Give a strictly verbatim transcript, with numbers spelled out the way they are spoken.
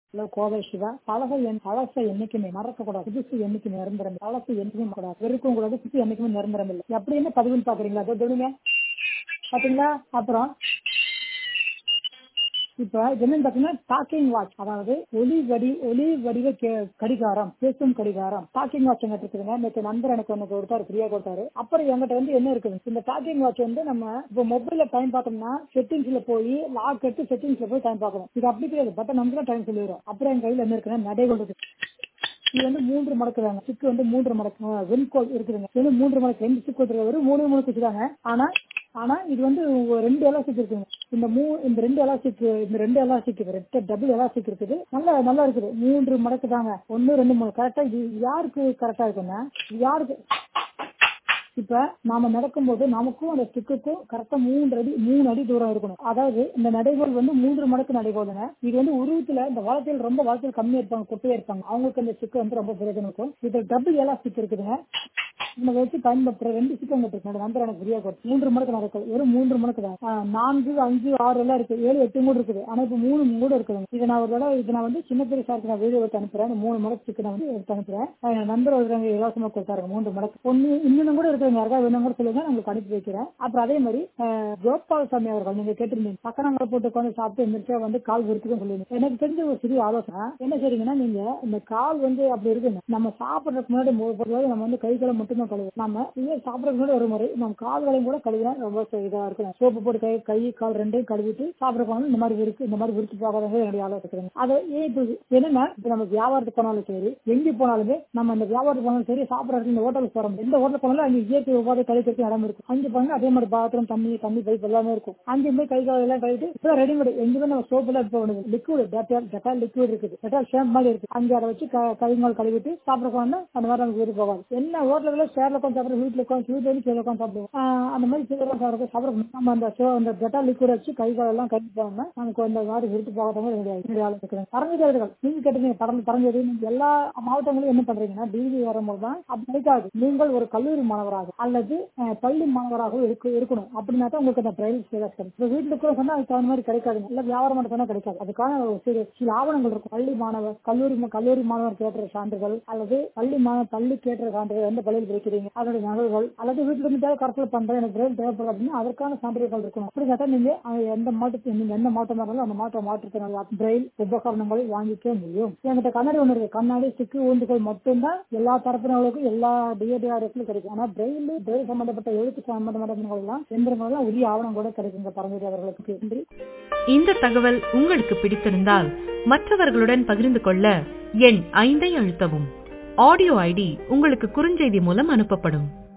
Hello Kovai Siva. பழக என் பழச என்னைக்குமே மறக்க கூடாது, புதுசு என்னைக்கு நிரந்தரம், பழசு என்னைக்குமே கூடாது, வெறுக்கவும் கூடாது, புதுசு என்னைக்குமே நிரந்தரம் இல்லை. எப்படி என்ன பதிவுன்னு பாக்குறீங்களா? அதோ தொடுங்க பாத்தீங்களா. அப்புறம் இப்ப என்னன்னு பாத்தீங்கன்னா டாக்கிங் வாட்ச், அதாவது ஒலி வடி ஒலி வடிவ கடிகாரம், பேசும் கடிகாரம், டாக்கிங் வாட்ச் எங்கிட்ட இருக்குதுங்க. நேற்று நண்பர் எனக்கு ஒன்று கொடுத்தாரு, ஃப்ரீயா கொடுத்தாரு. அப்புறம் எங்கிட்ட வந்து என்ன இருக்குது, இந்த டாக்கிங் வாட்ச் வந்து நம்ம இப்போ மொபைல்ல டைம் பார்த்தோம்னா செட்டிங்ஸ்ல போய் லாக் எடுத்து செட்டிங்ஸ்ல போய் டைம் பார்க்கணும். இது அப்படி கிடையாது, பட்டன் நம்ம டைம் சொல்லிடுறோம். அப்புறம் என் கையில என்ன இருக்குன்னா நடைகள் இருக்கு. இது வந்து மூன்று மடக்கு தாங்க, சிக்கு வந்து மூன்று மடக்கு வெண்கோல் இருக்குதுங்க. இது வந்து மூன்று மடக்கு, ரெண்டு சிக்கு வச்சிருக்காரு, மூணு மடக்கு வச்சுக்காங்க. ஆனா ஆனா இது வந்து ரெண்டு எலாஸ்டிக் இருக்குங்க. இந்த மூ இந்த ரெண்டு எலாஸ்டிக் இந்த ரெண்டு எலாஸ்டிக் ரெண்டு டபுள் எலாஸ்டிக் இருக்குது. நல்லா நல்லா இருக்குது. மூன்று மடக்கு தாங்க, ஒன்னு ரெண்டு மூணு கரெக்டா. இது யாருக்கு கரெக்டா இருக்குன்னா, யாருக்கு இப்ப நாம நடக்கும் போது நமக்கும் அந்த ஸ்டிக்குக்கும் கரெக்டா மூன்று அடி மூணு அடி தூரம் இருக்கணும். அதாவது இந்த நடைகோல் வந்து மூன்று மடக்கு நடைகோலுங்க. இது வந்து உருவத்துல இந்த வாழ்க்கையில் ரொம்ப வாழ்க்கையில் கம்மியா இருப்பாங்க, கொட்டையா இருப்பாங்க, அவங்களுக்கு இந்த ஸ்டிக் வந்து ரொம்ப பிரயோஜனம் இருக்கும். இது டபுள் எலாஸ்டிக் இருக்குதுங்க. இதை வச்சு பயன்படுத்துற ரெண்டு சிக்கம் இருக்கு. நம்பர் எனக்கு ஃப்ரீயா கொடுத்து மூன்று மடக்கு நடக்கும், வெறும் மூன்று மடக்கு தான். நான்கு அஞ்சு ஆறு எல்லாம் இருக்கு, ஏழு எட்டு மூணு இருக்குது. ஆனா இப்ப மூணு மூணு இருக்குது. இதை நான் ஒரு தடவை இது நான் வந்து சின்ன பெரிய சாருக்கு நான் வீடியோ எடுத்து அனுப்புறேன். மூணு மடக்கு சிக்கு நான் வந்து எடுத்து அனுப்புறேன். நண்பர் ஒருத்தவங்க இலவசமா கொடுத்தாரு மூன்று மடக்கு. ஒன்னு இன்னும் கூட இருக்குங்க, யாருக்கா வேணும் கூட சொல்லுங்க, உங்களுக்கு அனுப்பி வைக்கிறேன். அப்புறம் அதே மாதிரி கோபால் சாமி அவர்கள் நீங்க கேட்டிருந்தீங்க, பக்கங்களை போட்டு உட்காந்து சாப்பிட்டு எந்திரிச்சா வந்து கால் விருத்துக்கும் சொல்லுவீங்க. எனக்கு தெரிஞ்ச ஒரு சிறிய ஆலோசனை என்ன செய்றீங்கன்னா, நீங்க இந்த கால் வந்து அப்படி இருக்குங்க, நம்ம சாப்பிடறதுக்கு முன்னாடி நம்ம வந்து கை காலை மட்டும் கழுவு. நம்ம இதே சாப்பிடறதுக்கு ஒரு முறை நம்ம கால்களையும் கூட கழுவினா ரொம்ப இதா இருக்கும். சோப்பு போட்டு கை கை கால் ரெண்டையும் கழுவிட்டு சாப்பிடறதுக்கு இந்த மாதிரி இருக்கு, இந்த மாதிரி விரிச்சு பார்க்கறது என்னுடைய ஆலோசனை. அதை ஏன் இப்போ என்னன்னா, இப்ப நம்ம வியாபாரத்துக்கு போனாலும் சரி, எங்க போனாலுமே நம்ம இந்த வியாபாரத்துக்கு போனாலும் சரி, சாப்பிடறதுக்கு இந்த ஹோட்டலுக்கு போறோம், எந்த ஹோட்டல் போனாலும் அங்கே இயற்கை உபாதை கழிக்கிறதுக்கு இடம் இருக்கும். அங்கே போனா அதே மாதிரி பாத்திரம் தண்ணி தண்ணி பைப் எல்லாமே இருக்கும். அங்கே போய் கை கால் எல்லாம் கழுவிட்டு இப்போ ரெடிமேட் எங்குமே நம்ம சோப்பு எல்லாம் இப்போ லிக்விட் டெட்டால் டெட்டால் லிக்விட் இருக்குது, டெட்டால் ஷேம்ப் மாதிரி இருக்கு. அங்கே அதை வச்சு கை கால் கழுவிட்டு சாப்பிடறதுக்கு அந்த மாதிரி நமக்கு வீடு போகாது. என்ன ஹோட்டல்ல சேர்ல உட்காந்து சாப்பிடுற, வீட்டுல உட்காந்து வீட்டுல வந்து கீழே உட்காந்து சாப்பிடுவோம். அந்த மாதிரி கீழே சாப்பிட சாப்பிட நம்ம அந்த அந்த டெட்டால் லிக்விட் வச்சு கை கால் எல்லாம் கழுவி போனோம்னா நமக்கு அந்த மாதிரி விருத்து போகாதவங்க என்னுடைய ஆலோசனை. பரஞ்சேரிகள் நீங்க கேட்டீங்க, பறந்து பரஞ்சேரி எல்லா மாவட்டங்களும் என்ன பண்றீங்கன்னா, டிகிரி வரும்போது தான் அப்படி இருக்காது. நீங்கள் ஒரு கல்லூரி மாணவராக அல்லது பள்ளி மாணவராக இருக்கணும். அப்படின்னா தான் உங்களுக்கு அந்த பிரைவேட் ஸ்டேட்டஸ் கிடைக்கும். வீட்டுல கூட சொன்னா அதுக்கு தகுந்த மாதிரி கிடைக்காது, இல்ல வியாபாரம் மட்டும் சொன்னா கிடைக்காது. அதுக்கான சில சில ஆவணங்கள் இருக்கும். பள்ளி மாணவர் கல்லூரி கல்லூரி மாணவர் கேட்ட சான்றுகள் அல்லது பள்ளி மாணவர் பள்ளி கேட்ட சான்றுகள், எந்த பள்ளியில் இருக்கிறீங்க அதனுடைய நகல்கள், அல்லது வீட்டுல இருந்து கருத்தில் பண்றேன் எனக்கு பிரெயில் தேவைப்படும் அப்படின்னா அதற்கான சான்றிதழ்கள் இருக்கணும். அப்படி கேட்டா நீங்க எந்த மாவட்டத்தில் நீங்க எந்த மாவட்டமா இருந்தாலும் அந்த மாவட்ட மாற்றத்தினால பிரெயில் உபகரணங்களை வாங்கிக்க முடியும். என்கிட்ட கண்ணாடி ஒன்று இருக்கு, கண்ணாடி சிக்கு ஊந்துகள் மட்டும்தான் எல்லா தரப்பினர்களுக்கும் எல்லா டிஏடிஆர்எஸ்லும் கிடைக்கும். ஆனா பிரெயில் பிரெயில் சம்பந்தப்பட்ட எழுத்து சம்பந்தப்பட்ட எல்லாம் எந்திரங்கள் எல்லாம் உரிய ஆவணம் கூட கிடைக்குங்க பரஞ்சேரி அவர்களுக்கு. நன்றி. இந்த தகவல் உங்களுக்கு பிடித்திருந்தால் மற்றவர்களுடன் பகிர்ந்து கொள்ள எண் ஐந்தை அழுத்தவும். ஆடியோ ஐடி உங்களுக்கு குறுஞ்செய்தி மூலம் அனுப்பப்படும்.